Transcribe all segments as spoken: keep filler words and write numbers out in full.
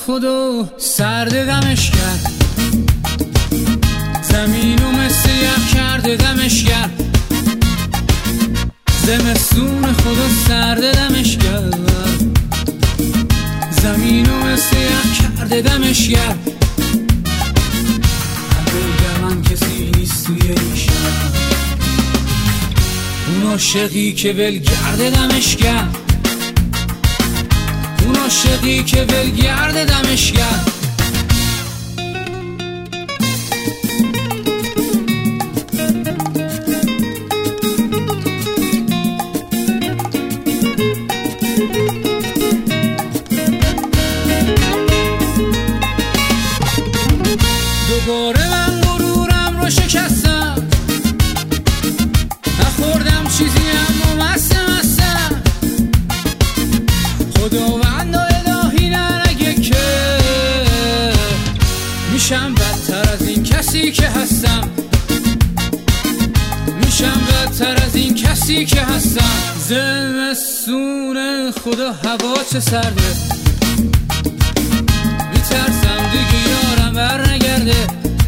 خدا سرد دمش کرد، زمینو مثل یخ کرده دمش کرد. زمستون خدا سرد دمش کرد، زمینو مثل یخ کرده دمش کرد. بگم من کسی نیست توی این شهر، اون عاشقی که ولگرد دمش کرد، اون عاشقی که ولگرد دمش کرد. دوباره من غرورم رو شکستم، نخوردم چیزی اما مستم مستم. خداوند و الهی ننگه که میشم بدتر از این کسی که هستم، میشم بدتر از این کسی که هستم. زمستون خدا هوا چه سرده، میترسم دیگه یارم بر نگرده.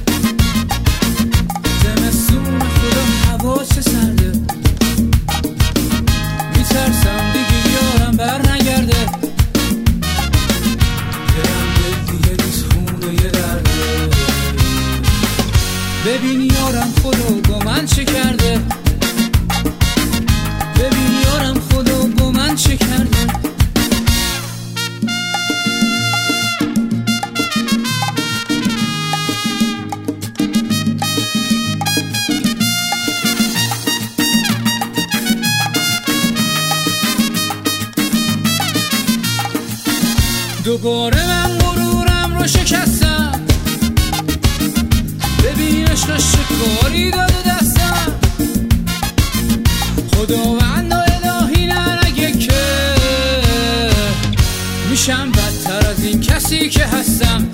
زمستون خدا هوا چه سرده، میترسم دیگه یارم بر نگرده. دلم دل دیگه نیست خونه یه درده، ببین یارم خدا با من چه کرده، ببین یارم خدا با من چه کرده. دوباره من غرورم رو شکستم، ببین عشقش چه کاری داده دستم. خداوند و الهی ننگه که میشم بدتر از این کسی که هستم،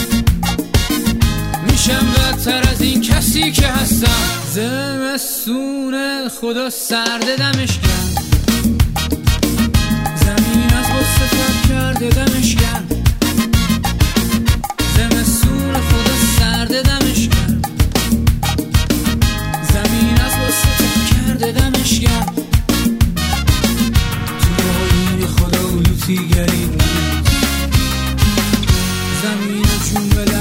میشم بدتر از این کسی که هستم. زمستون خدا سرد دمش کرد، زمین از غصه تب کرده دمش کرد. زمستون خدا سرد دمش کرد، زمین از غصه تب کرده دمش کرد. تو آیین خدا لوتیگری نیست، زمین و جون